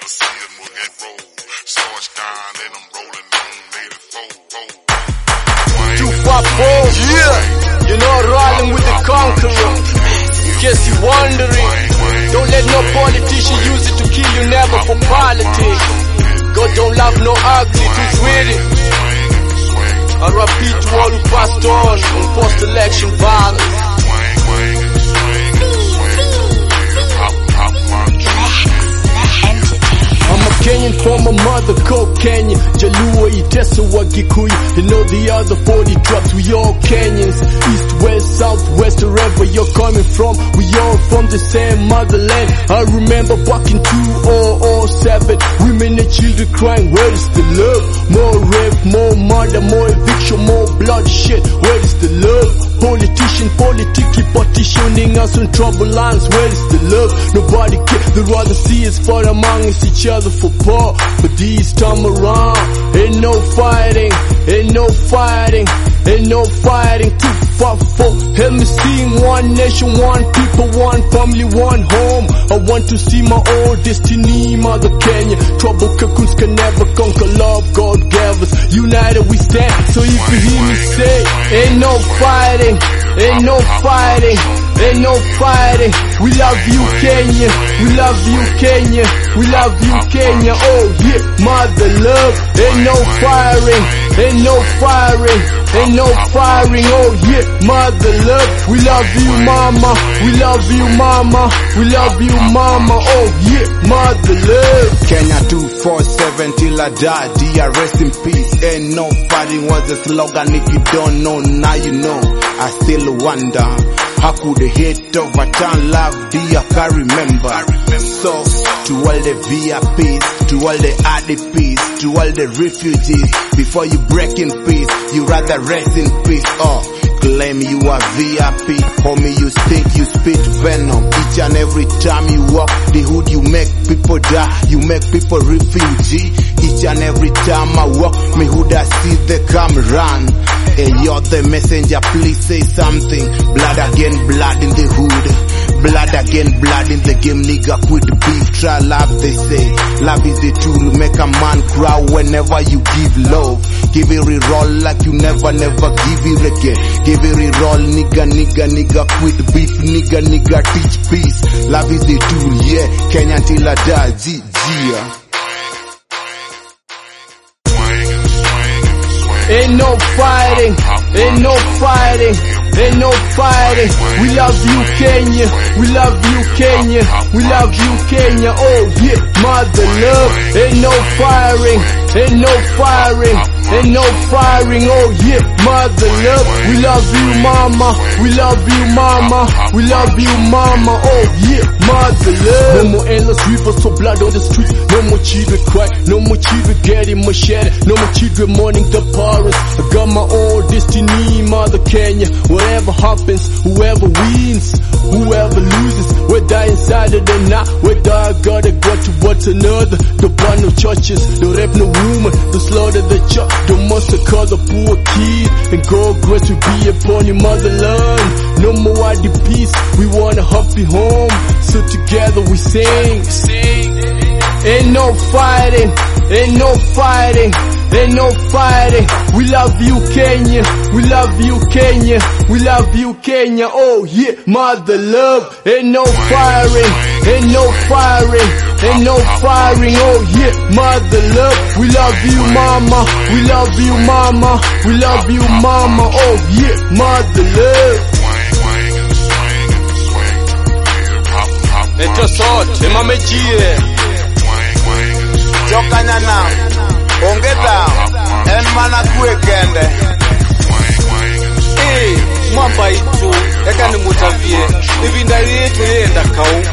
Yeah, you know, rolling with the conqueror. In case you're wondering, don't let no politician use it to kill you, never for politics. God don't love no ugly, too with it. I repeat to all who passed on from post-election violence. I'm a Kenyan from my mother called Kenya. Jaluo, Iteso, Wagikuyu. You know the other 40 tribes, we all Kenyans. East, west, south, west, wherever you're coming from, we all from the same motherland. I remember back in 2007, women and children crying, where is the love? More rape, more murder, more eviction, more bloodshed. Where is the love? Politician, keep partitioning us on trouble lines. Where is the love? Nobody cares. They rather see us fight amongst each other for power. But this time around, ain't no fighting, ain't no fighting, ain't no fighting. Too far for help me sing. One nation, one people, one family, one home. I want to see my own destiny, Mother Kenya. Trouble cocoons can never conquer love God gave us. United we stand. So if you hear me say, ain't no fighting, ain't no fighting, ain't no fighting. We love you, Kenya. We love you, Kenya. We love you, Kenya. Oh yeah, mother love. Ain't no firing, ain't no firing, ain't no firing. Oh yeah, mother love. We love you, mama. We love you, mama. We love you, mama. Oh yeah, mother love. Kenya 247 till I die. Dear, rest in peace. Ain't no fighting was the slogan. If you don't know, now you know. I still wonder, how could the hate overturn love? Dear, I remember. So, to all the VIPs, to all the IDPs, to all the refugees, before you break in peace, you rather rest in peace. Oh, claim you are VIP, homie, you stink, you spit venom. Each and every time you walk the hood, you make people die, you make people refugee. Each and every time I walk, me hood I see they come run. Hey, you're the messenger, please say something. Blood again, blood in the hood. Blood again, blood in the game, nigga, quit the beef. Try love, they say. Love is the tool, make a man cry whenever you give love. Give it a roll like you never give it again. Give it a roll, nigga, quit the beef. Nigga, teach peace. Love is the tool, yeah. Kenya till I die, yeah. Ain't no fighting, ain't no fighting, ain't no fighting. We love you, Kenya. We love you, Kenya. We love you, Kenya. Oh yeah, mother love. Ain't no firing, ain't no firing, ain't no firing. Oh yeah, mother love. We love you, mama. We love you, mama. We love you, mama. Oh yeah, mother love. No more endless rivers of blood on the streets. No more children cry. No more children getting machete. No more children mourning the parents. I got my own destiny, Mother Kenya. Whatever happens, whoever wins, whoever loses, whether inside or not, whether I gotta go towards another. The burn no churches, the rape no woman, the slaughter the church, the massacre the poor kid. And God grace will be upon your motherland. No more IDPs, we want a happy home. So together we sing. Ain't no fighting, ain't no fighting, ain't no fighting. We love you, Kenya. We love you, Kenya. We love you, Kenya. Oh yeah, mother love. Ain't no firing, ain't no firing, ain't no firing. Oh yeah, mother love. We love you, mama. We love you, mama. We love you, mama. Oh yeah, mother love. Eto sote mamejie Jokanya now, ongeza, en mana kuekende. Mwamba itu, eka ni mutavie, ibindari yetu yenda kau.